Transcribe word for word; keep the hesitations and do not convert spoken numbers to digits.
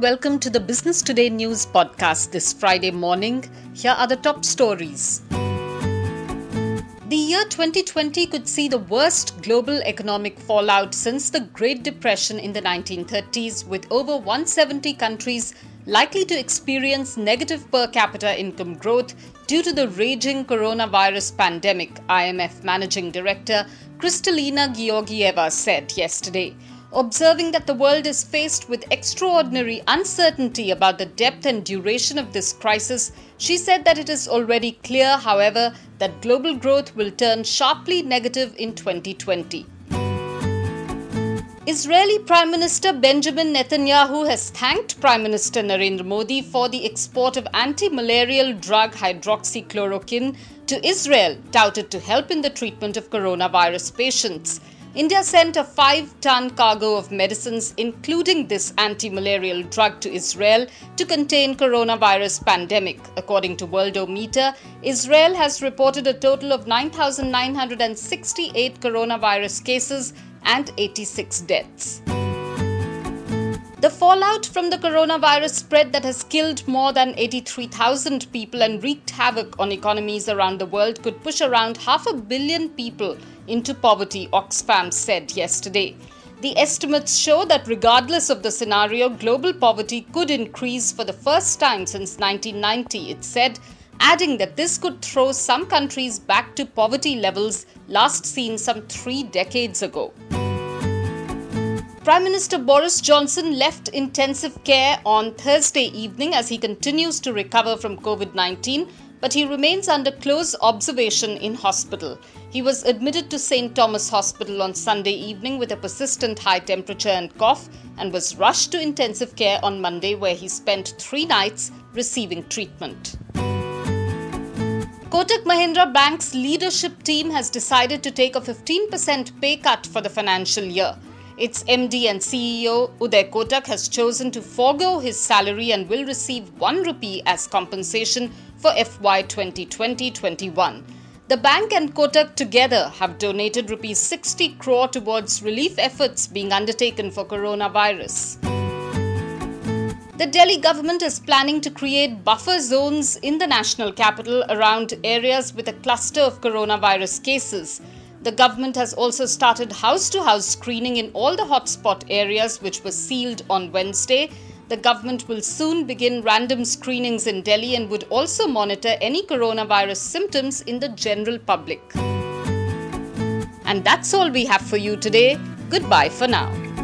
welcome to the Business Today News podcast this Friday morning. Here are the top stories. The year twenty twenty could see the worst global economic fallout since the Great Depression in the nineteen thirties, with over one hundred seventy countries likely to experience negative per capita income growth due to the raging coronavirus pandemic, I M F Managing Director Kristalina Georgieva said yesterday. Observing that the world is faced with extraordinary uncertainty about the depth and duration of this crisis, she said that it is already clear, however, that global growth will turn sharply negative in twenty twenty. Israeli Prime Minister Benjamin Netanyahu has thanked Prime Minister Narendra Modi for the export of anti-malarial drug hydroxychloroquine to Israel, touted to help in the treatment of coronavirus patients. India sent a five-ton cargo of medicines, including this anti-malarial drug, to Israel to contain coronavirus pandemic. According to Worldometer, Israel has reported a total of nine thousand nine hundred sixty-eight coronavirus cases and eighty-six deaths. The fallout from the coronavirus spread that has killed more than eighty-three thousand people and wreaked havoc on economies around the world could push around half a billion people into poverty, Oxfam said yesterday. The estimates show that regardless of the scenario, global poverty could increase for the first time since nineteen ninety, it said, adding that this could throw some countries back to poverty levels last seen some three decades ago. Prime Minister Boris Johnson left intensive care on Thursday evening as he continues to recover from covid nineteen, but he remains under close observation in hospital. He was admitted to Saint Thomas Hospital on Sunday evening with a persistent high temperature and cough and was rushed to intensive care on Monday, where he spent three nights receiving treatment. Kotak Mahindra Bank's leadership team has decided to take a fifteen percent pay cut for the financial year. Its M D and C E O, Uday Kotak, has chosen to forego his salary and will receive one rupee as compensation for F Y twenty twenty to twenty-one. The bank and Kotak together have donated rupees sixty crore towards relief efforts being undertaken for coronavirus. The Delhi government is planning to create buffer zones in the national capital around areas with a cluster of coronavirus cases. The government has also started house-to-house screening in all the hotspot areas, which were sealed on Wednesday. The government will soon begin random screenings in Delhi and would also monitor any coronavirus symptoms in the general public. And that's all we have for you today. Goodbye for now.